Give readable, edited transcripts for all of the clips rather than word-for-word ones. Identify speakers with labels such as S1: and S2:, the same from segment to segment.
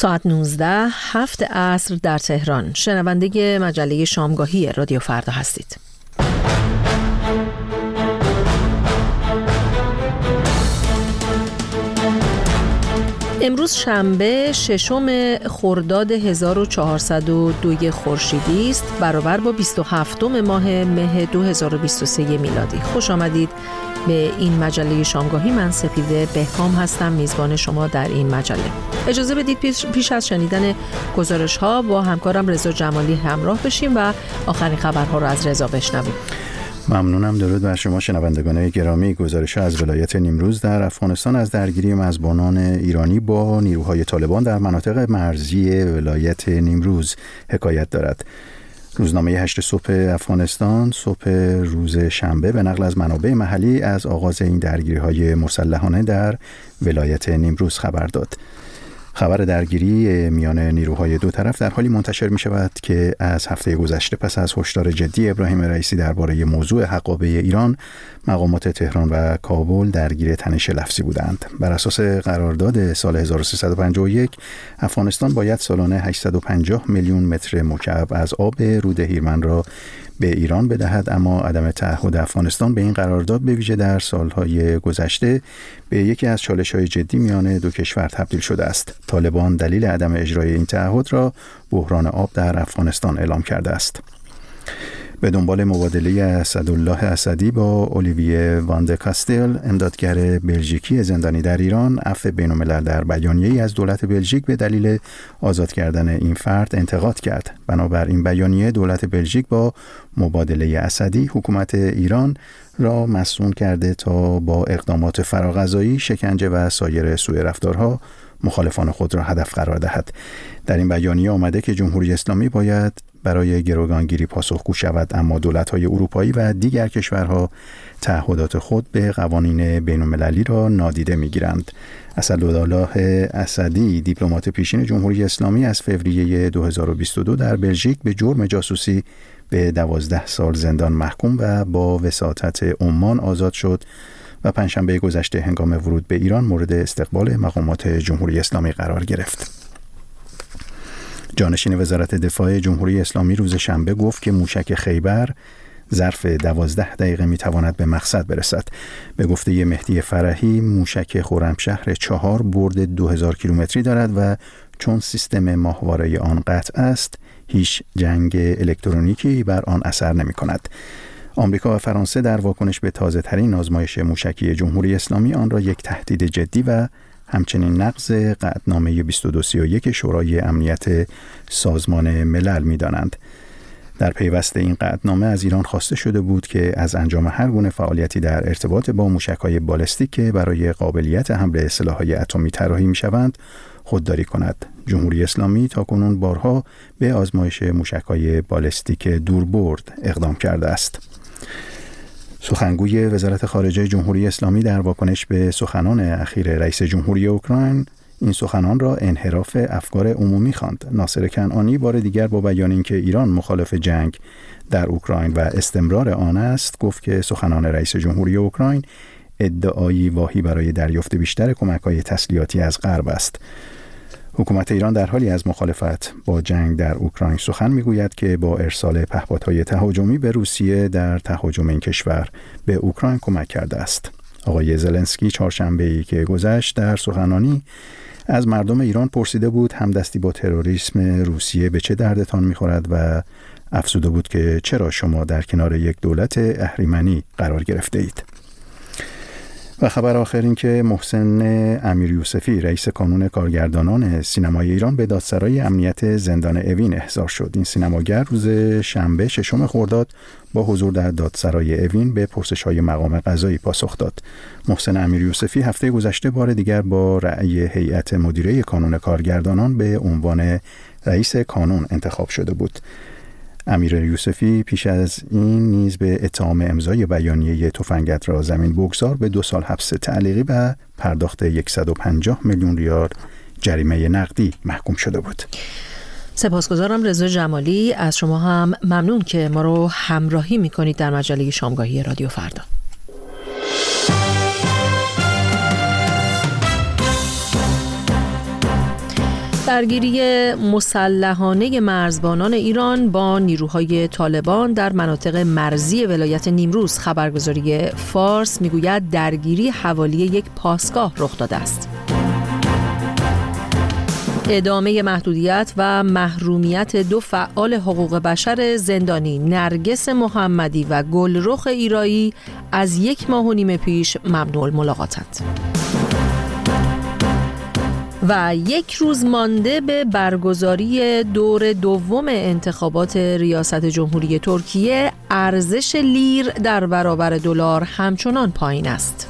S1: ساعت 19 7 عصر در تهران. شنونده مجله شامگاهی رادیو فردا هستید. امروز شنبه 6 خرداد 1402 خورشیدی است، برابر با 27 ماه مه 2023 میلادی. خوش آمدید به این مجله شامگاهی. من سپیده بهکام هستم، میزبان شما در این مجله. اجازه بدید پیش از شنیدن گزارش ها با همکارم رضا جمالی همراه بشیم و آخرین خبرها رو از رضا بشنویم.
S2: ممنونم. درود بر شما شنوندگان گرامی. گزارش از ولایت نیمروز در افغانستان از درگیری مزبانان ایرانی با نیروهای طالبان در مناطق مرزی ولایت نیمروز حکایت دارد. روزنامه 8 صبح افغانستان صبح روز شنبه به نقل از منابع محلی از آغاز این درگیری‌های مسلحانه در ولایت نیمروز خبر داد. خبر درگیری میان نیروهای دو طرف در حالی منتشر می شود که از هفته گذشته پس از هشدار جدی ابراهیم رئیسی درباره موضوع حقابه ایران، مقامات تهران و کابل درگیر تنش لفظی بودند. بر اساس قرارداد سال 1351 افغانستان باید سالانه 850 میلیون متر مکعب از آب رود هیرمند را به ایران بدهد، اما عدم تعهد افغانستان به این قرارداد به ویژه در سالهای گذشته به یکی از چالش‌های جدی میان دو کشور تبدیل شده است. طالبان دلیل عدم اجرای این تعهد را بحران آب در افغانستان اعلام کرده است. به دنبال مبادله اسدالله اسدی با اولیویه واند کاستل، امدادگر بلژیکی زندانی در ایران، عفو بین‌الملل در بیانیه‌ای از دولت بلژیک به دلیل آزاد کردن این فرد انتقاد کرد. بنابر این بیانیه دولت بلژیک با مبادله اسدی حکومت ایران را مسئول کرده تا با اقدامات فراغذایی، شکنجه و سایر سوء رفتارها مخالفان خود را هدف قرار دهد. در این بیانیه آمده که جمهوری اسلامی باید برای گروگانگیری پاسخگو شود، اما دولت‌های اروپایی و دیگر کشورها تعهدات خود به قوانین بین‌المللی را نادیده می‌گیرند. اسدالله اسدی، دیپلمات پیشین جمهوری اسلامی، از فوریه 2022 در بلژیک به جرم جاسوسی به 12 سال زندان محکوم و با وساطت عمان آزاد شد و پنجشنبه گذشته هنگام ورود به ایران مورد استقبال مقامات جمهوری اسلامی قرار گرفت. جانشین وزارت دفاع جمهوری اسلامی روز شنبه گفت که موشک خیبر ظرف 12 دقیقه میتواند به مقصد برسد. به گفته مهدی فرحی، موشک خرمشهر 4 برد 2000 کیلومتری دارد و چون سیستم ماهواره آن قطع است، هیچ جنگ الکترونیکی بر آن اثر نمی کند. آمریکا و فرانسه در واکنش به تازه ترین آزمایش موشکی جمهوری اسلامی آن را یک تهدید جدی و همچنین نقض قطعنامه 2231 شورای امنیت سازمان ملل می‌دانند. در پیوست این قطعنامه از ایران خواسته شده بود که از انجام هر گونه فعالیتی در ارتباط با موشک‌های بالستیک که برای قابلیت حمل سلاح‌های اتمی طراحی می‌شوند خودداری کند. جمهوری اسلامی تاکنون بارها به آزمایش موشک‌های بالستیک دوربرد اقدام کرده است. سخنگوی وزارت خارجه جمهوری اسلامی در واکنش به سخنان اخیر رئیس جمهوری اوکراین این سخنان را انحراف افکار عمومی خواند. ناصر کنعانی بار دیگر با بیان اینکه ایران مخالف جنگ در اوکراین و استمرار آن است، گفت که سخنان رئیس جمهوری اوکراین ادعایی واهی برای دریافت بیشتر کمک‌های تسلیحاتی از غرب است. حکومت ایران در حالی از مخالفت با جنگ در اوکراین سخن میگوید که با ارسال پهپادهای تهاجمی به روسیه در تهاجم این کشور به اوکراین کمک کرده است. آقای زلنسکی چهارشنبه‌ای که گذشت در سخنرانی از مردم ایران پرسیده بود همدستی با تروریسم روسیه به چه دردتان می‌خورد و افزوده بود که چرا شما در کنار یک دولت اهریمنی قرار گرفته اید. و خبر آخر این که محسن امیریوسفی، رئیس کانون کارگردانان سینمای ایران، به دادسرای امنیت زندان اوین احضار شد. این سینماگر روز شنبه 6 خرداد با حضور در دادسرای اوین به پرسش‌های مقام قضایی پاسخ داد. محسن امیریوسفی هفته گذشته بار دیگر با رأی هیئت مدیره کانون کارگردانان به عنوان رئیس کانون انتخاب شده بود. امیر یوسفی پیش از این نیز به اتهام امضای بیانیه تفنگت را زمین بگذار به 2 سال حبس تعلیقی و پرداخت 150 میلیون ریال جریمه نقدی محکوم شده بود.
S1: سپاسگزارم رضا جمالی. از شما هم ممنون که ما رو همراهی میکنید در مجله شامگاهی رادیو فردا. درگیری مسلحانه مرزبانان ایران با نیروهای طالبان در مناطق مرزی ولایت نیمروز. خبرگزاری فارس میگوید درگیری حوالی یک پاسگاه رخ داده است. ادامه محدودیت و محرومیت دو فعال حقوق بشر زندانی نرگس محمدی و گلرخ ایرایی از 1.5 ماه پیش ممنوع الملاقاتند. و 1 روز مانده به برگزاری دور دوم انتخابات ریاست جمهوری ترکیه، ارزش لیر در برابر دلار همچنان پایین است.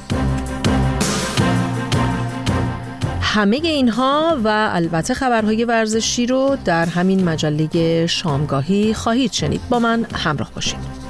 S1: همه اینها و البته خبرهای ورزشی رو در همین مجله شامگاهی خواهید شنید. با من همراه باشید.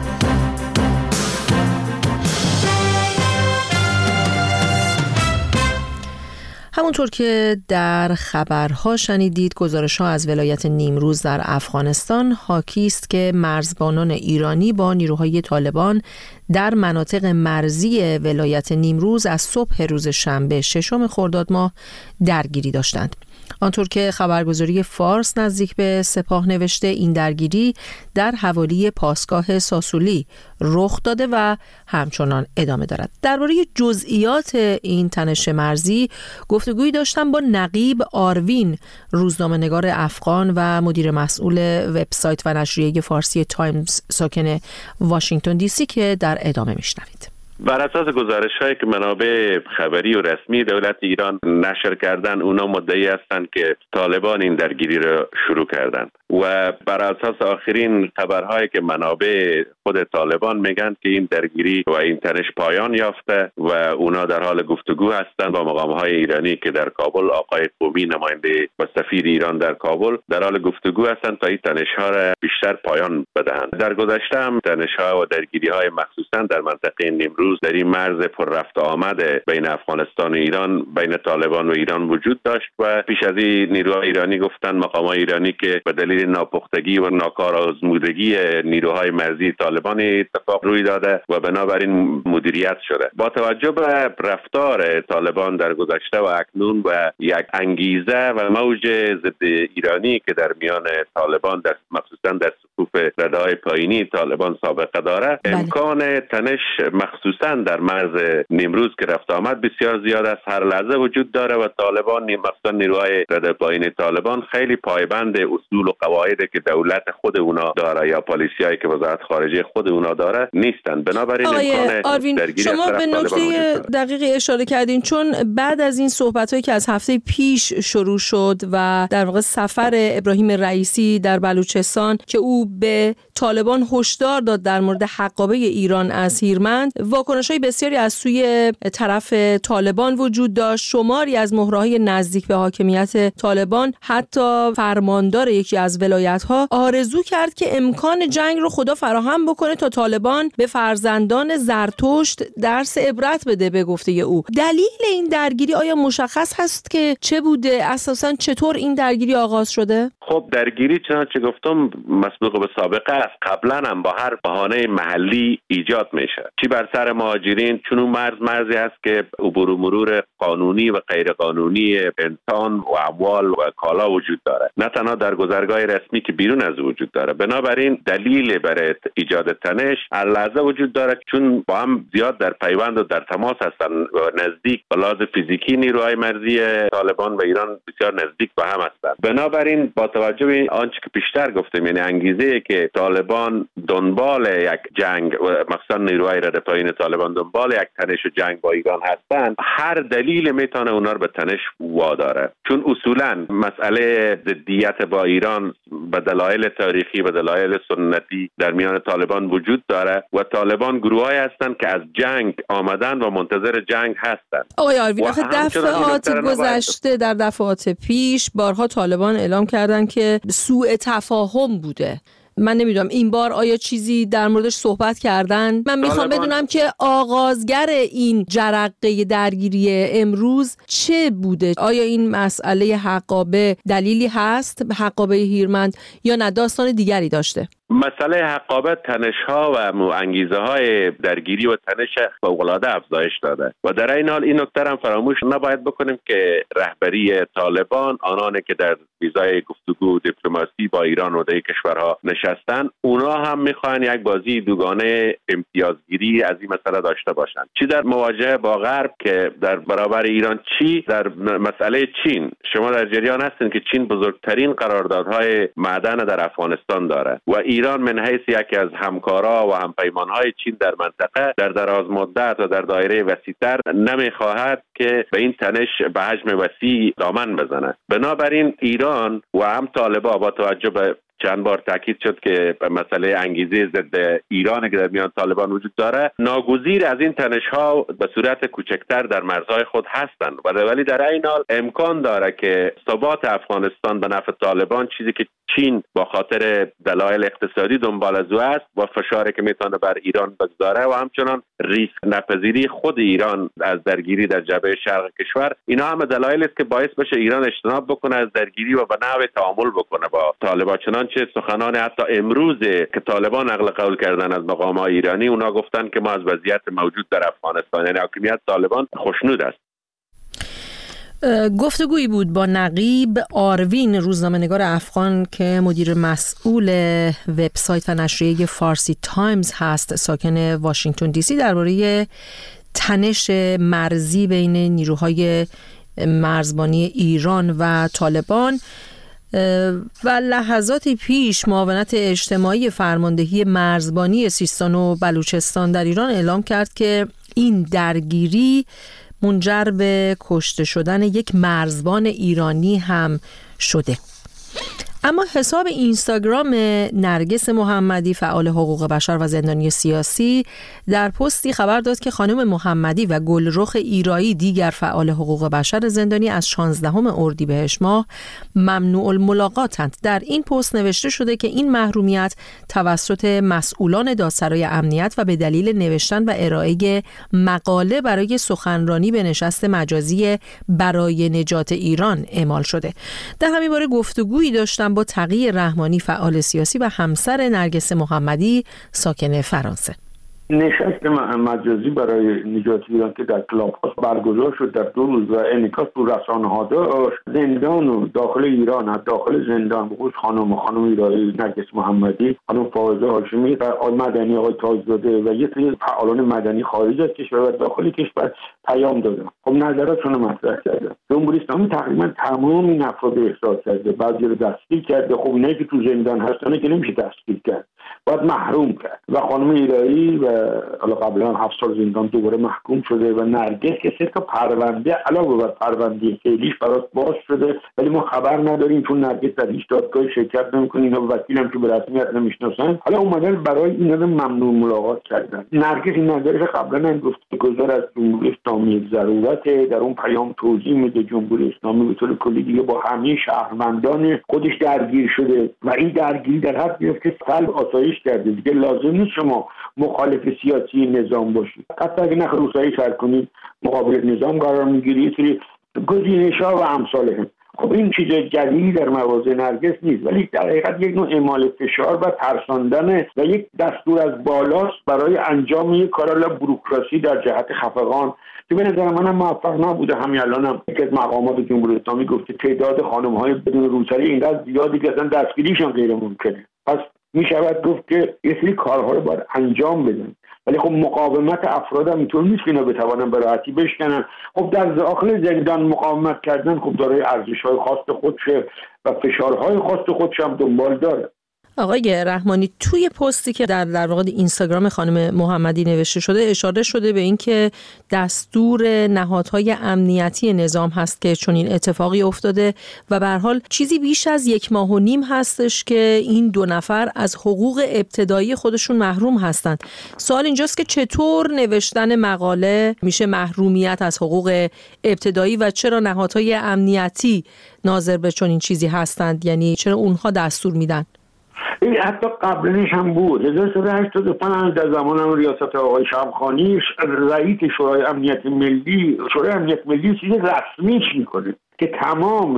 S1: همونطور که در خبرها شنیدید، گزارش‌ها از ولایت نیمروز در افغانستان حاکی است که مرزبانان ایرانی با نیروهای طالبان در مناطق مرزی ولایت نیمروز از صبح روز شنبه 6 خرداد ماه درگیری داشتند. آنطور که خبرگزاری فارس نزدیک به سپاه نوشته، این درگیری در حوالی پاسگاه ساسولی رخ داده و همچنان ادامه دارد. درباره جزئیات این تنش مرزی گفتگویی داشتم با نقیب آروین، روزنامه‌نگار افغان و مدیر مسئول وبسایت و نشریه فارسی تایمز ساکن واشنگتن دی سی که در ادامه میشنوید.
S3: بر اساس گزارش‌هایی که منابع خبری و رسمی دولت ایران نشر کردن، اونا مدعی هستند که طالبان این درگیری را شروع کردند و بر اساس آخرین خبرهایی که منابع خود طالبان میگن که این درگیری و این تنش پایان یافته و اونا در حال گفتگو هستند با مقام‌های ایرانی که در کابل، آقای قومی نماینده و سفیر ایران در کابل در حال گفتگو هستند تا این تنش‌ها را بیشتر پایان بدهند. در گذشته هم تنش‌ها و درگیری‌های مخصوصاً در منطقه نیمروز در این مرز پر رفت آمد بین افغانستان و ایران، بین طالبان و ایران وجود داشت و پیش از این نیروهای ایرانی گفتن، مقامات ایرانی، که به دلیل ناپختگی و ناکارآزمودگی نیروهای مرزی طالبان اتفاق روی داده و بنابراین مدیریت شده. با توجه به رفتار طالبان در گذشته و اکنون و یک انگیزه و موج ضد ایرانی که در میان طالبان مخصوصا در صفوف رده‌های پایینی طالبان سابقه داره، امکان تنش مخصوصا در مرز نیمروز که رفت آمد بسیار زیاد است، هر لحظه وجود داره و طالبان، مخصوصا نیروهای رده پایین طالبان، خیلی پایبند اصول و قواعدی که دولت خود اونا داره یا پالیسیایی که وزارت خارجه خود اونا داره نیستن. بنابراین
S1: آروین، شما به نکته دقیقی اشاره کردین، چون بعد از این صحبتایی که از هفته پیش شروع شد و در واقع سفر ابراهیم رئیسی در بلوچستان که او به طالبان هشدار داد در مورد حقابه ایران از هیرمند، واکنش‌های بسیاری از سوی طرف طالبان وجود داشت. شماری از مهره‌های نزدیک به حاکمیت طالبان، حتی فرماندار یکی از ولایت‌ها، آرزو کرد که امکان جنگ رو خدا فراهم بکنه تا طالبان به فرزندان زرتشت درس عبرت بده. به گفته او، دلیل این درگیری آیا مشخص هست که چه بوده؟ اساساً چطور این درگیری آغاز شده؟
S3: خب درگیری چنانچه گفتم مسبوق به سابقه است. قبلا هم با هر بهانه محلی ایجاد میشه، چی بر سر مهاجرین، چون اون مرزی هست که عبور و مرور قانونی و غیر قانونی انسان و اموال و کالا وجود داره، نه تنها در گذرگاه رسمی که بیرون از وجود داره. بنابراین دلیل برای ایجاد تنش هر لحظه وجود داره، چون با هم زیاد در پیوند و در تماس هستن و نزدیک به لحاظ فیزیکی نیروهای مرزی طالبان و ایران بسیار نزدیک به هم هستند. بنابراین با توجه به آنچه که پیشتر گفتم، یعنی انگیزه که طالبان دنبال یک جنگ و مخصوصا نیروهای رده پایین طالبان دنبال یک تنش و جنگ با ایران هستند، هر دلیل میتونه اونا رو به تنش واداره، چون اصولا مسئله ضدیت با ایران به دلایل تاریخی و دلایل سنتی در میان طالبان وجود داره و طالبان گروهایی هستند که از جنگ آمدن و منتظر جنگ هستند.
S1: آقای آروین، آخه دفعات گذشته، در دفعات پیش بارها طالبان اعلام کردن که سوء تفاهم بوده. من نمیدونم این بار آیا چیزی در موردش صحبت کردن؟ من میخوام بدونم که آغازگر این جرقه درگیری امروز چه بوده؟ آیا این مسئله حقابه دلیلی هست، حقابه هیرمند، یا نه داستان دیگری داشته؟
S3: مسئله حقابت تنش‌ها و انگیزه های درگیری و تنش فوق‌العاده افزایش داده و در این حال این نکته هم فراموش نباید بکنیم که رهبری طالبان، آنانی که در ویزای گفتگو دیپلماسی با ایران و دیگر کشورها نشستن، اونا هم میخوان یک بازی دوگانه امتیازگیری از این مسئله داشته باشند، چی در مواجهه با غرب که در برابر ایران، چی در مسئله چین. شما در جریان هستین که چین بزرگترین قراردادهای معدن در افغانستان داره و ایران من حیث یکی از همکارا و همپیمانهای چین در منطقه در دراز مدت و در دایره وسیع‌تر نمیخواهد که به این تنش به حجم وسیع دامن بزنه. بنابراین ایران و هم طالبان با توجه به چند بار تاکید شد که مسئله انگیزه ضد ایران که در میان طالبان وجود داره، ناگزیر از این تنش‌ها به صورت کوچکتر در مرزهای خود هستند ولی در این حال امکان داره که ثبات افغانستان به نفع طالبان، چیزی که چین با خاطر دلایل اقتصادی دنبال از او است و فشاری که میتونه بر ایران بگذاره و همچنان ریسک نپذیری خود ایران از درگیری در جبهه شرق کشور، اینا همه دلایلی است که باعث بشه ایران اجتناب بکنه از درگیری و به نحو تعامل بکنه با طالبان. چنانچه سخنان حتی امروز که طالبان نقل قول کردن از مقام‌های ایرانی، اونا گفتن که ما از وضعیت موجود در افغانستان، یعنی حاکمیت طالبان، خوشنود است.
S1: گفتگویی بود با نقیب آروین، روزنامه‌نگار افغان که مدیر مسئول وبسایت و نشریه فارسی تایمز هست، ساکن واشنگتن دی سی، درباره تنش مرزی بین نیروهای مرزبانی ایران و طالبان. و لحظاتی پیش معاونت اجتماعی فرماندهی مرزبانی سیستان و بلوچستان در ایران اعلام کرد که این درگیری منجر به کشته شدن یک مرزبان ایرانی هم شده. اما حساب اینستاگرام نرگس محمدی، فعال حقوق بشر و زندانی سیاسی، در پستی خبر داد که خانم محمدی و گلرخ ایرایی، دیگر فعال حقوق بشر زندانی، از 16 اردیبهشت ماه ممنوع الملاقاتند. در این پست نوشته شده که این محرومیت توسط مسئولان دادسرای امنیت و به دلیل نوشتن و ارائه مقاله برای سخنرانی به نشست مجازی برای نجات ایران اعمال شده. در همین باره گفتگویی داشتم با تقی رحمانی، فعال سیاسی و همسر نرگس محمدی، ساکن فرانسه.
S4: نشست مجازی برای نجات ایران که در کلاب‌هاوس برگزار شد در 2 روز و انعکاس تو رسانه‌ها داشت، زندان و داخل ایران، داخل زندان بخصوص خانم ایرانی، نرگس محمدی، خانم فائزه هاشمی و آقای مدنی، آقای تاج‌زاده و یک سری فعالان مدنی خارج از کشور و داخل کشور پیام دادن. خب نظراتشون رو مطرح کردن. جمهوری اسلامی تقریبا تمام این افراد رو احضار کرده، بعضی رو دستگیر کرده. خب اینایی که تو زندان هستن که نمیشه دستگیر کرد، باید محروم کرد. و خانم ایرانی و حالا قبلا 7 سال زندان دوباره محکوم شده و نرگس که 3 تا پرونده علاوه بر پرونده فعلیش براش باز شده، ولی ما خبر نداریم چون نرگس در هیچ دادگاهی شرکت نمی‌کنه، اینا وکیلم که به رسمیت نمیشناسن. حالا اومدن برای اینا ممنوع ملاقات کردن. نرگس این نظرش قبلا هم گفت که گذار از جمهوری اسلامی ضرورت، در اون پیام توضیح میده جمهوری اسلامی به طور کلی دیگه با همه شهروندان خودش درگیر شده و این درگیری در حد میفته سلب آسایش کرده. دیگه لازم نیست شما مخالف سیاسی نظام باشید. حتی اگه نخ روسایی سر کنید مقابل نظام قرار میگیری، یه سری گزینش‌ها و امثالهم. خب این چیز جدیدی در مواضع نرگس نیست، ولی در حقیقت یک نوع اعمال فشار و ترساندن و یک دستور از بالاست برای انجام یک کار بوروکراسی در جهت خفقان که به نظر منم موفق نبوده. همین الانم یک از مقامات جمهوری اسلامی گفته تعداد خانم‌های بدون روسری اینقدر زیادی که اصلا دستگیریشون غیر ممکنه. پس می شود گفت که یه سری کارها رو باید انجام بدن، ولی خب مقاومت افراد هم اینطور نیست که اینا بتوانن به راحتی بشکنن. خب در داخل زندان مقاومت کردن خب داره ارزش‌های خاص خودشه و فشارهای خاص خودش هم دنبال داره.
S1: آقای رحمانی، توی پستی که در واقع اینستاگرام خانم محمدی نوشته شده اشاره شده به این که دستور نهادهای امنیتی نظام هست که چون این اتفاقی افتاده و به هر حال چیزی بیش از 1.5 ماه هستش که این 2 نفر از حقوق ابتدایی خودشون محروم هستند. سوال اینجاست که چطور نوشتن مقاله میشه محرومیت از حقوق ابتدایی و چرا نهادهای امنیتی ناظر به چون این چیزی هستند؟ یعنی چرا اونها دستور میدن؟
S4: این حتی قبلش هم بود. 1385 در زمان ریاست آقای شمخانی رئیس شورای امنیت ملی چیز رسمیش میکنه که تمام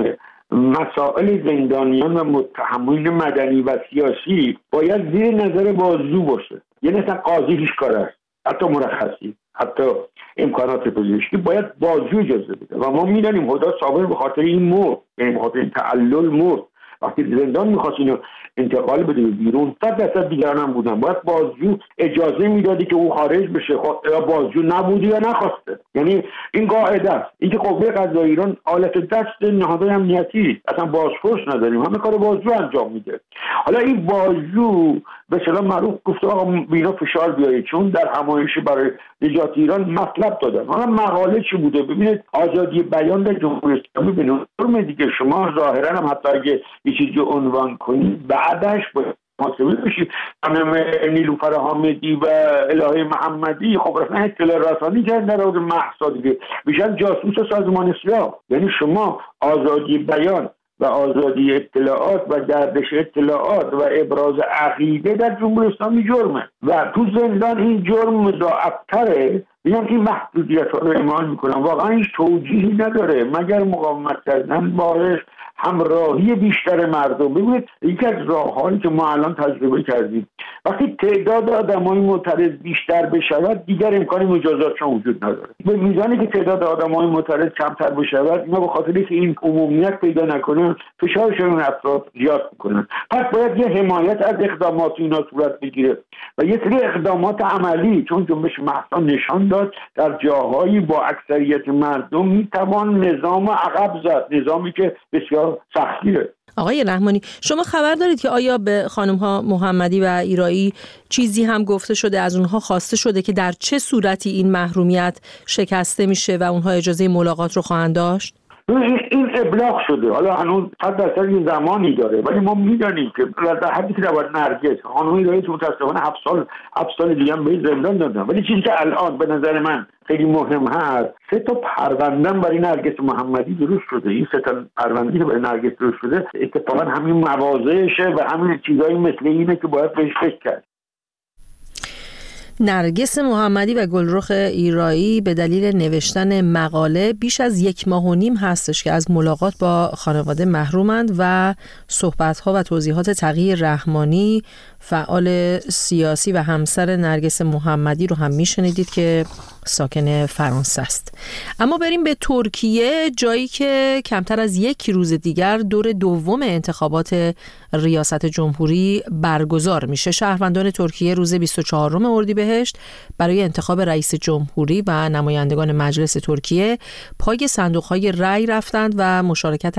S4: مسائل زندانیان و متهمین مدنی و سیاسی باید زیر نظر بازجو باشه. یعنی مثلا قاضی هیچ کار است، حتی مرخصی، حتی امکانات پزشکی باید بازجو اجازه بده. و ما میدانیم هدی صابر به خاطر این مرد، یعنی به خاطر این تعلل مرد. وقتی زندان میخواست اینو انتقال بده بیرون 100% دیگران هم بودن، باید بازجو اجازه میدادی که او خارج بشه، یا بازجو نبودی یا نخواسته. یعنی این قاعده است. اینکه قوه قضاییه ایران آلت دست نهادهای امنیتی، اصلا بازپرس نداریم، همه کار بازجو انجام میده. حالا این بازجو به اصطلاح معروف گفته آقا بینا فشار بیارید، چون در همایشی برای نجات ایران مطلب دادن. حالا مقاله چی بوده؟ ببینید آزادی بیان در جمهوری اسلامی به نظر دیگه شما ظاهرا هم حتی اگه یه چیزی عنوان کنید بعدش باید محاسبه بشید. خانم نیلوفر حامدی و الهه محمدی خب رفتن اطلاع رسانی کردن در مورد مهسا دیگه، میشن جاسوس سازمان اسلام. یعنی شما آزادی بیان و آزادی اطلاعات و گردش اطلاعات و ابراز عقیده در جمهوری اسلامی جرمه و تو زندان این جرم مضاعفتره. میگن که محدودیت ها رو اعمال میکنن، واقعا هیچ توجیهی نداره مگر مقاومت کردن باش همراهی بیشتر مردم. ببینید یکی از راه‌هایی که ما الان تجربه کردیم، وقتی تعداد آدمای معترض بیشتر بشود دیگر امکان مجازاتشون وجود نداره. به میزانی که تعداد آدمای معترض کمتر بشود، اینا به خاطر اینکه این عمومیت پیدا نکنه فشارشون رو افراد زیاد میکنن. پس باید یه حمایت از اقدامات اینا صورت بگیره و یه سری اقدامات عملی، چون جنبش مهسا نشان داد در جاهایی با اکثریت مردم میتوان نظام عقب زد، نظامی که بسیار سختیه.
S1: آقای رحمانی، شما خبر دارید که آیا به خانم ها محمدی و ایرایی چیزی هم گفته شده، از اونها خواسته شده که در چه صورتی این محرومیت شکسته میشه و اونها اجازه ملاقات رو خواهند داشت؟
S4: این ابلاغ شده، حالا هنوز 100% یه زمانی داره، ولی ما میدانیم که در حدی که باید نرگس خانم ایرایی تو متاسفانه 7 سال دیگه هم به زندان دادن. ولی چیزی که الان به نظر من خیلی مهم هست، 3 پرونده برای نرگس محمدی درست شده. این 3 پرونده که برای نرگس درست شده اتفاقا همین مواضعشه و همین چیزایی مثل اینه که باید بهش فکر کرد.
S1: نرگس محمدی و گلرخ ایرایی به دلیل نوشتن مقاله بیش از 1.5 ماه هستش که از ملاقات با خانواده محرومند و صحبت‌ها و توضیحات تقی رحمانی، فعال سیاسی و همسر نرگس محمدی رو هم میشنیدید که ساکن فرانسه است. اما بریم به ترکیه، جایی که کمتر از 1 روز دیگر دور دوم انتخابات ریاست جمهوری برگزار میشه. شهروندان ترکیه روز 24 اردیبهشت برای انتخاب رئیس جمهوری و نمایندگان مجلس ترکیه پای صندوق‌های رأی رفتند و مشارکت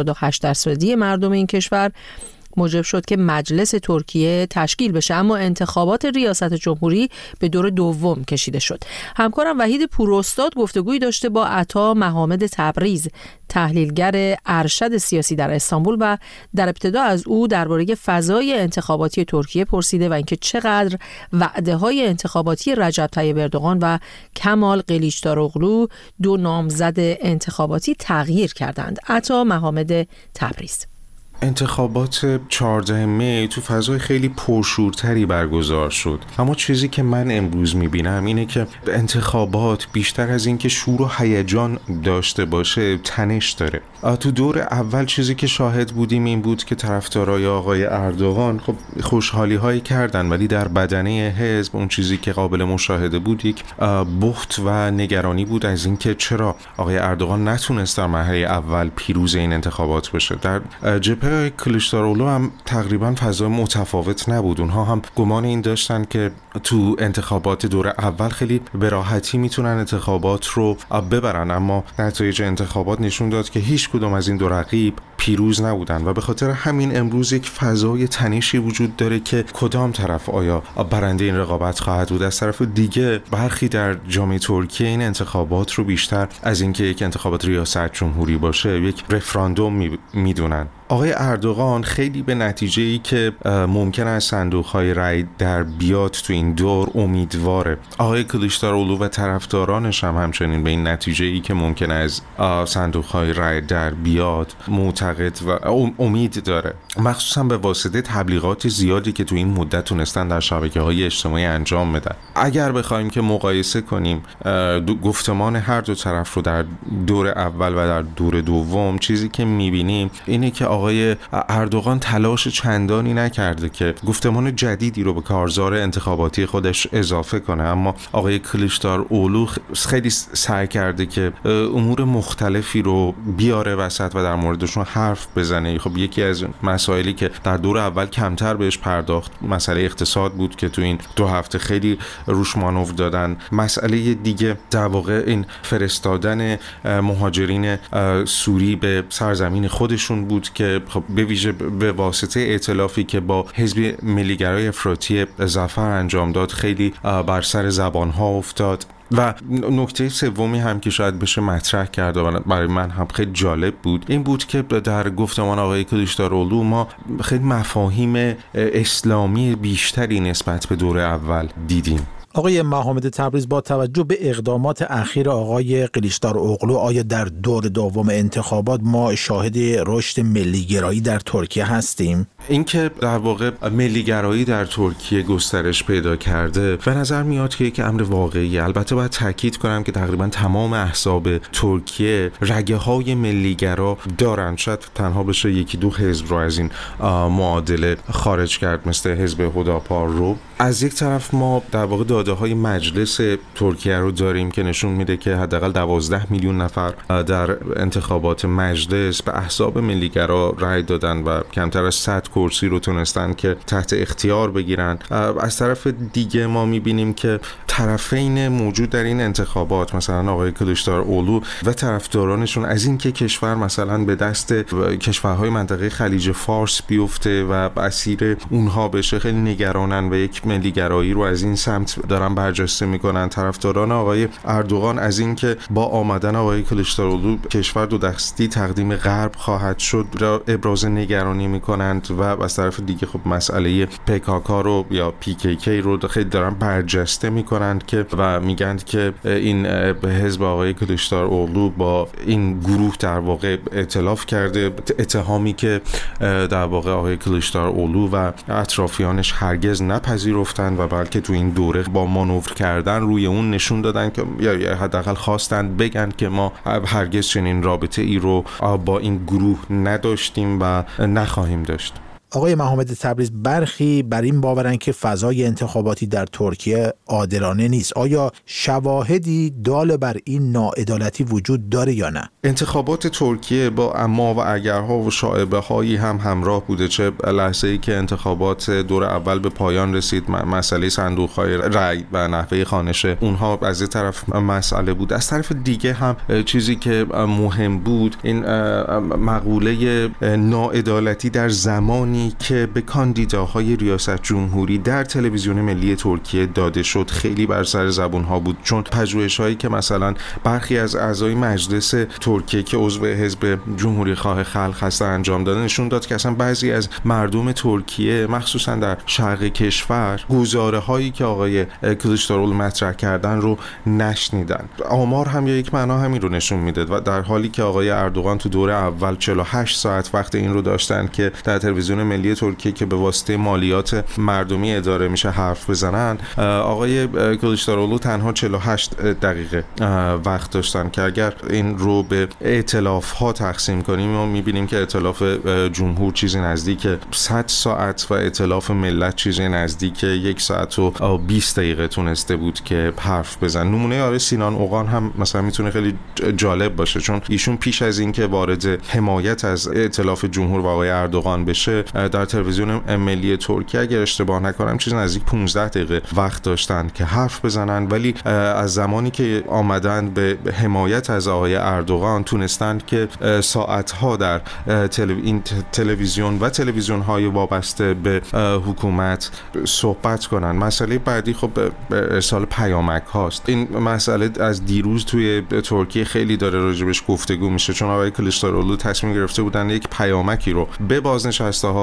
S1: 88% مردم این کشور موجب شد که مجلس ترکیه تشکیل بشه، اما انتخابات ریاست جمهوری به دور دوم کشیده شد. همکارم وحید پوراستاد گفتگویی داشته با عطا محمد تبریز، تحلیلگر ارشد سیاسی در استانبول، و در ابتدا از او درباره فضای انتخاباتی ترکیه پرسیده و اینکه چقدر وعده‌های انتخاباتی رجب طیب اردوغان و کمال قلیچداروغلو، 2 نامزد انتخاباتی، تغییر کردند. عطا محمد تبریز:
S5: انتخابات 14 می تو فضای خیلی پرشورتری برگزار شد، اما چیزی که من امروز میبینم اینه که انتخابات بیشتر از این که شور و هیجان داشته باشه تنش داره. تو دور اول چیزی که شاهد بودیم این بود که طرفدارای آقای اردوغان خب خوشحالی هایی کردن، ولی در بدنه حزب اون چیزی که قابل مشاهده بود یک بخت و نگرانی بود از این که چرا آقای اردوغان نتونست در مرحله اول پیروز این انتخابات بشه. در جبهه کلیچداروغلو هم تقریبا فضا متفاوت نبود. اونها هم گمان این داشتن که تو انتخابات دور اول خیلی به راحتی میتونن انتخابات رو ببرن، اما نتایج انتخابات نشون داد که هیچ کدوم از این 2 رقیب پیروز نبودن و به خاطر همین امروز یک فضای تنشی وجود داره که کدام طرف آیا برنده این رقابت خواهد بود. از طرف دیگه برخی در جامعه ترکیه این انتخابات رو بیشتر از اینکه یک انتخابات ریاست جمهوری باشه یک رفراندوم میدونن. آقای اردوغان خیلی به نتیجه‌ای که ممکن است صندوق‌های رأی در بیاد تو این دور امیدواره. آقای کلیچداروغلو و طرفدارانش هم همچنین به این نتیجه‌ای که ممکن است صندوق‌های رأی در بیاد معتقد معتقد و امید داره، مخصوصا به واسطه تبلیغات زیادی که تو این مدت تونستن در شبکه‌های اجتماعی انجام بدن. اگر بخوایم که مقایسه کنیم گفتمان هر دو طرف رو در دور اول و در دور دوم، چیزی که می‌بینیم اینه که آقای اردوغان تلاش چندانی نکرده که گفتمان جدیدی رو به کارزار انتخاباتی خودش اضافه کنه، اما آقای کلیچداراوغلو خیلی سعی کرده که امور مختلفی رو بیاره وسط و در موردشون حرف بزنه. خب یکی از مسائلی که در دور اول کمتر بهش پرداخت مسئله اقتصاد بود که تو این 2 هفته خیلی روش مانور دادن. مسئله دیگه در واقع این فرستادن مهاجرین سوری به سرزمین خودشون بود که خب به ویژه به واسطه ائتلافی که با حزب ملیگرای افراطی ظفر انجام داد خیلی بر سر زبانها افتاد. و نکته سومی هم که شاید بشه مطرح کرد و برای من هم خیلی جالب بود این بود که در گفتمان آقای کلیچداراوغلو ما خیلی مفاهیم اسلامی بیشتری نسبت به دور اول دیدیم.
S6: آقای محمد تبریز، با توجه به اقدامات اخیر آقای کلیچداراوغلو آیا در دور دوم انتخابات ما شاهد رشد ملیگرایی در ترکیه هستیم؟
S5: اینکه در واقع ملیگرایی در ترکیه گسترش پیدا کرده به نظر میاد که یک امر واقعی. البته باید تاکید کنم که تقریبا تمام احزاب ترکیه رگه های ملیگرا دارن. شاید تنها بشه 1-2 حزب رو از این معادله خارج کرد، مثل حزب هداپار رو. از یک طرف ما در واقع داده های مجلس ترکیه رو داریم که نشون میده که حداقل 12 میلیون نفر در انتخابات مجلس به احزاب ملیگرا رأی دادن و کمتر از 100 کرسی رو تونستن که تحت اختیار بگیرن. از طرف دیگه ما میبینیم که طرفین موجود در این انتخابات، مثلا آقای کلیچداراوغلو و طرفدارانشون، از این که کشور مثلا به دست کشورهای منطقه خلیج فارس بیفته و اسیر اونها بشه خیلی نگرانن و یک ملیگرایی رو از این سمت دارن برجسته میکنن. طرفداران آقای اردوغان از این که با آمدن آقای کلیچداراوغلو کشور 2 دستی تقدیم غرب خواهد شد را ابراز نگرانی میکنند و از طرف دیگه خب مسئله PKK رو یا PKK رو خیلی دارن برجسته میکنند که و میگن که این حزب آقای کلیچداراوغلو با این گروه در واقع ائتلاف کرده. اتهامی که در واقع آقای کلیچداراوغلو و اطرافیانش هرگز نپذیرفتند و بلکه تو این دوره با مانور کردن روی اون نشون دادن که یا حداقل خواستند بگن که ما هرگز چنین رابطه ای رو با این گروه نداشتیم و نخواهیم داشت.
S6: آقای محمد تبریز، برخی بر این باورن که فضای انتخاباتی در ترکیه عادلانه نیست. آیا شواهدی دال بر این ناعدالتی وجود داره یا نه؟
S5: انتخابات ترکیه با اما و اگرها و شائبه هایی هم همراه بوده. چه لحظه‌ای که انتخابات دور اول به پایان رسید مسئله صندوق‌های رأی و نحوه خوانش اونها از این طرف مسئله بود. از طرف دیگه هم چیزی که مهم بود این مقوله ناعدالتی در زمانی که به کاندیداهای ریاست جمهوری در تلویزیون ملی ترکیه داده شد خیلی بر سر زبونها بود، چون پژوهش‌هایی که مثلا برخی از اعضای مجلس ترکیه که عضو حزب جمهوری خواه خلق هستن انجام دادن نشون داد که اصلا بعضی از مردم ترکیه مخصوصا در شرق کشور گزاره‌هایی که آقای کلیچداراوغلو مطرح کردن رو نشنیدن. آمار هم یک معنا همین رو نشون میده و در حالی که آقای اردوغان تو دوره اول 48 ساعت وقت این رو داشتن که در تلویزیون ملی ترکیه که به واسطه مالیات مردمی اداره میشه حرف بزنن، آقای کلیچداراوغلو تنها 48 دقیقه وقت داشتن که اگر این رو به ائتلاف ها تقسیم کنیم ما میبینیم که ائتلاف جمهور چیزی نزدیک 100 ساعت و ائتلاف ملت چیزی نزدیک 1 ساعت و 20 دقیقه تونسته بود که حرف بزن. نمونه آقای سینان اوغان هم مثلا میتونه خیلی جالب باشه، چون ایشون پیش از این که وارد حمایت از ائتلاف جمهور و آقای اردوغان بشه در تلویزیون ملی ترکیه اگر اشتباه نکنم چیز نزدیک 15 دقیقه وقت داشتن که حرف بزنن، ولی از زمانی که آمدن به حمایت از آقای اردوغان تونستن که ساعتها در این تلویزیون و تلویزیون‌های وابسته به حکومت صحبت کنن. مسئله بعدی خب ارسال پیامک هاست. این مسئله از دیروز توی ترکیه خیلی داره راجبش گفتگو میشه، چون آقای کلیچداراوغلو تصمیم گرفته بودن یک پیامکی رو به بازنشسته ها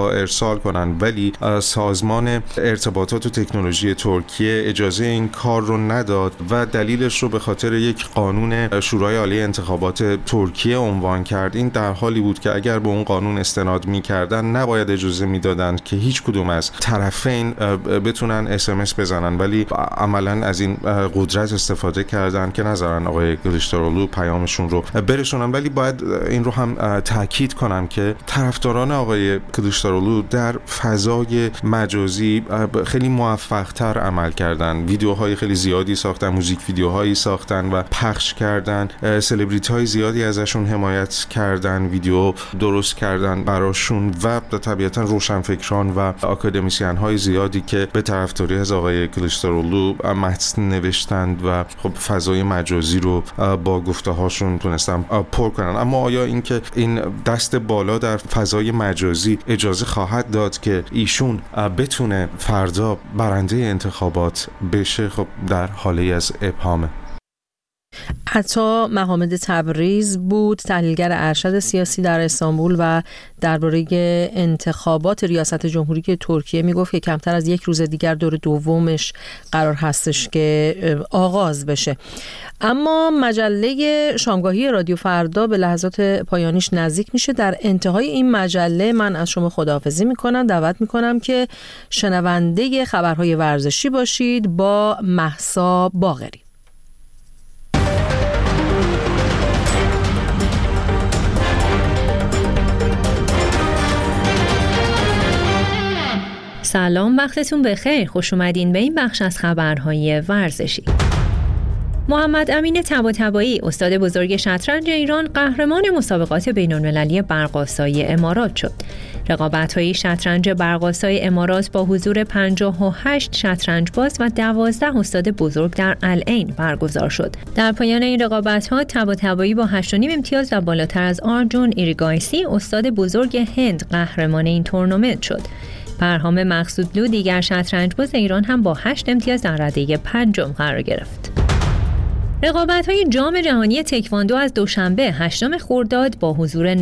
S5: ها ارسال کنن، ولی سازمان ارتباطات و تکنولوژی ترکیه اجازه این کار رو نداد و دلیلش رو به خاطر یک قانون شورای عالی انتخابات ترکیه عنوان کرد. این در حالی بود که اگر به اون قانون استناد می‌کردن نباید اجازه میدادند که هیچ کدوم از طرفین بتونن SMS بزنن، ولی عملاً از این قدرت استفاده کردن که نذارن آقای کلیچدارولو پیامشون رو برسونن. ولی باید این رو هم تاکید کنم که طرفداران آقای کلیچدارولو در فضای مجازی خیلی موفق‌تر عمل کردن، ویدیوهای خیلی زیادی ساختن، موزیک ویدیوهایی ساختن و پخش کردن، سلبریتی‌های زیادی ازشون حمایت کردن، ویدیو درست کردن براشون و طبیعتاً روشنفکران و آکادمیسیان‌های زیادی که به طرفداری از آقای کلیچدارولو متن نوشتند و خب فضای مجازی رو با گفته‌هاشون تونستن پر کنن. اما آیا اینکه این دست بالا در فضای مجازی اجازه خواهد داد که ایشون بتونه فردا برنده انتخابات بشه؟ خب در حالی از ابهامه.
S1: عطا محمد تبریز بود، تحلیلگر ارشد سیاسی در استانبول و درباره انتخابات ریاست جمهوری که ترکیه میگفت که کمتر از یک روز دیگر دور دومش قرار هستش که آغاز بشه. اما مجله شامگاهی رادیو فردا به لحظات پایانیش نزدیک میشه. در انتهای این مجله من از شما خداحافظی میکنم، دعوت میکنم که شنونده خبرهای ورزشی باشید با مهسا باقری.
S7: سلام، وقتتون بخیر. خوش اومدین به این بخش از خبرهای ورزشی. محمد امین طباطبایی، استاد بزرگ شطرنج ایران، قهرمان مسابقات بین‌المللی برق‌آسایی امارات شد. رقابت‌های شطرنج برق‌آسای امارات با حضور 58 شطرنج باز و 12 استاد بزرگ در العین برگزار شد. در پایان این رقابت‌ها طباطبایی با 8.5 امتیاز و بالاتر از آرجون ایریگایسی، استاد بزرگ هند، قهرمان این تورنمنت شد. پرهام مقصودلو، دیگر شطرنج‌باز ایران، هم با 8 امتیاز در رده پنجم قرار گرفت. رقابت‌های جام جهانی تکواندو از دوشنبه 8 خرداد با حضور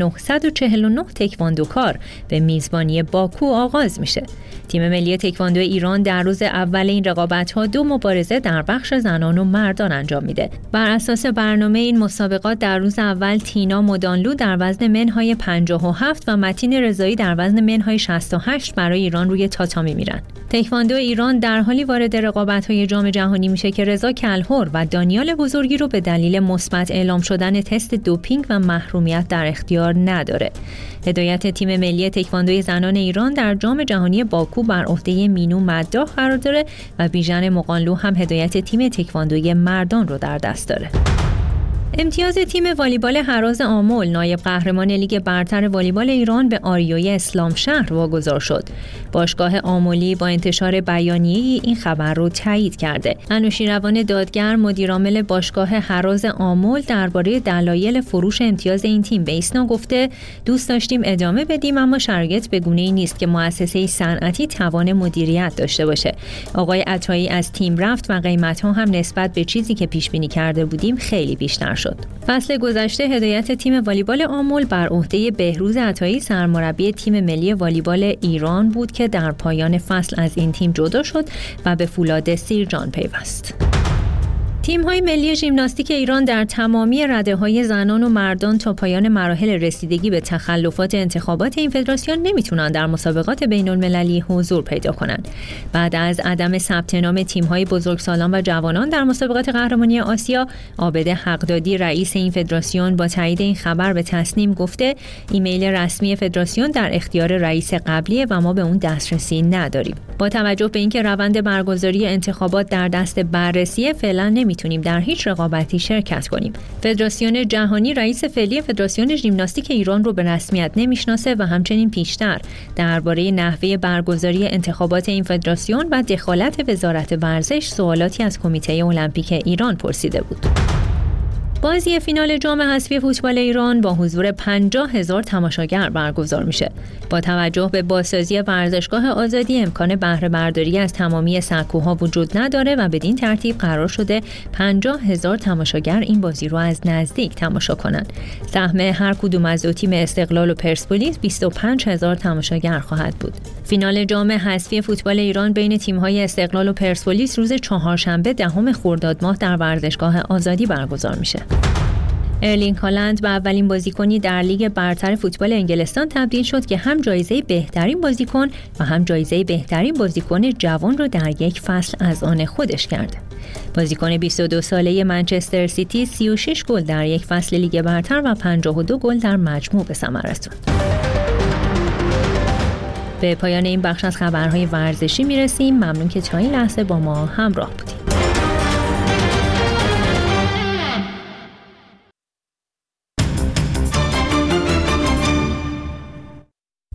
S7: 949 تکواندوکار به میزبانی باکو آغاز میشه. تیم ملی تکواندو ایران در روز اول این رقابت‌ها 2 مبارزه در بخش زنان و مردان انجام میده. بر اساس برنامه این مسابقات در روز اول تینا مدانلو در وزن منهای 57 و متین رضایی در وزن منهای 68 برای ایران روی تاتامی میرن. تکواندو ایران در حالی وارد رقابت‌های جام جهانی میشه که رضا کلهر و دانیال بزرگی رو به دلیل مثبت اعلام شدن تست دوپینگ و محرومیت در اختیار نداره. هدایت تیم ملی تکواندوی زنان ایران در جام جهانی باکو بر عهده مینو مداح قرار داره و بیژن مقانلو هم هدایت تیم تکواندوی مردان رو در دست داره. امتیاز تیم والیبال هراز آمل، نایب قهرمان لیگ برتر والیبال ایران، به آریای اسلام شهر واگذار شد. باشگاه آملی با انتشار بیانیه‌ای این خبر رو تایید کرده. انوشیروان دادگر، مدیرعامل باشگاه هراز آمل، درباره دلایل فروش امتیاز این تیم به ایسنا گفته دوست داشتیم ادامه بدیم، اما شرایط به گونه‌ای نیست که مؤسسه صنعتی توان مدیریت داشته باشه. آقای عطایی از تیم رفت و قیمت‌ها هم نسبت به چیزی که پیش بینی کرده بودیم خیلی بیشتر شد. فصل گذشته هدایت تیم والیبال آمل بر عهده بهروز عطایی، سرمربی تیم ملی والیبال ایران بود که در پایان فصل از این تیم جدا شد و به فولاد سیرجان پیوست. تیم‌های ملی ژیمناستیک ایران در تمامی رده‌های زنان و مردان تا پایان مراحل رسیدگی به تخلفات انتخابات این فدراسیون نمیتونن در مسابقات بین‌المللی حضور پیدا کنند. بعد از عدم ثبت نام تیم‌های بزرگسالان و جوانان در مسابقات قهرمانی آسیا، عابد حقدادی، رئیس این فدراسیون، با تایید این خبر به تصنیم گفته ایمیل رسمی فدراسیون در اختیار رئیس قبلیه و ما به اون دسترسی نداریم. با توجه به اینکه روند برگزاری انتخابات در دست بررسی، فعلا نمیتونیم در هیچ رقابتی شرکت کنیم. فدراسیون جهانی رئیس فعلی فدراسیون ژیمناستیک ایران رو به رسمیت نمیشناسه و همچنین پیشتر درباره نحوه برگزاری انتخابات این فدراسیون و دخالت وزارت ورزش سوالاتی از کمیته المپیک ایران پرسیده بود. بازی فینال جام حذفی فوتبال ایران با حضور 50,000 تماشاگر برگزار میشه. با توجه به بازسازی ورزشگاه آزادی امکان بهره برداری از تمامی سکوها وجود نداره و بدین ترتیب قرار شده 50,000 تماشاگر این بازی رو از نزدیک تماشا کنند. سهم هر کدوم از دو تیم استقلال و پرسپولیس 25,000 تماشاگر خواهد بود. فینال جام حذفی فوتبال ایران بین تیم‌های استقلال و پرسپولیس روز چهارشنبه 10 خرداد ماه در ورزشگاه آزادی برگزار میشه. ارلینگ هالند به اولین بازیکنی در لیگ برتر فوتبال انگلستان تبدیل شد که هم جایزه بهترین بازیکن و هم جایزه بهترین بازیکن جوان را در یک فصل از آن خودش کرده. بازیکن 22 ساله منچستر سیتی 36 گل در یک فصل لیگ برتر و 52 گل در مجموع به ثمر رساند. به پایان این بخش از خبرهای ورزشی میرسیم. ممنون که تا این لحظه با ما همراه بودید.